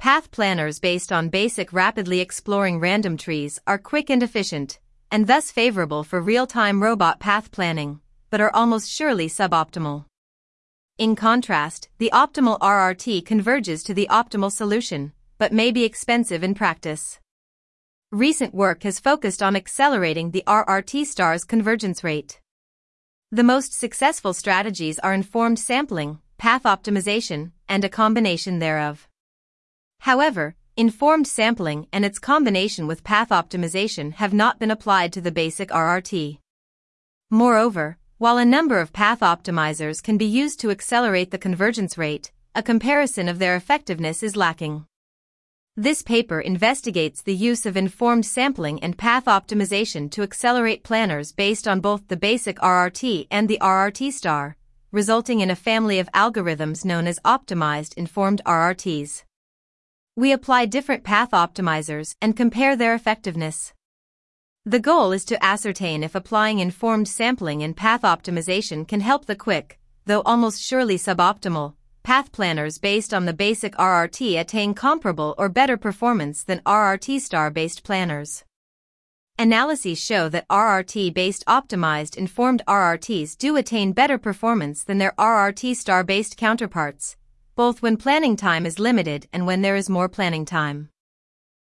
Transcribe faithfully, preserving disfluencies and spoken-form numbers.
Path planners based on basic rapidly exploring random trees are quick and efficient, and thus favorable for real-time robot path planning, but are almost surely suboptimal. In contrast, the optimal R R T converges to the optimal solution, but may be expensive in practice. Recent work has focused on accelerating the R R T star's convergence rate. The most successful strategies are informed sampling, path optimization, and a combination thereof. However, informed sampling and its combination with path optimization have not been applied to the basic R R T. Moreover, while a number of path optimizers can be used to accelerate the convergence rate, a comparison of their effectiveness is lacking. This paper investigates the use of informed sampling and path optimization to accelerate planners based on both the basic R R T and the R R T star, resulting in a family of algorithms known as optimized informed R R Ts. We apply different path optimizers and compare their effectiveness. The goal is to ascertain if applying informed sampling and path optimization can help the quick, though almost surely suboptimal, path planners based on the basic R R T attain comparable or better performance than R R T star-based planners. Analyses show that R R T-based optimized informed R R Ts do attain better performance than their R R T star-based counterparts, both when planning time is limited and when there is more planning time.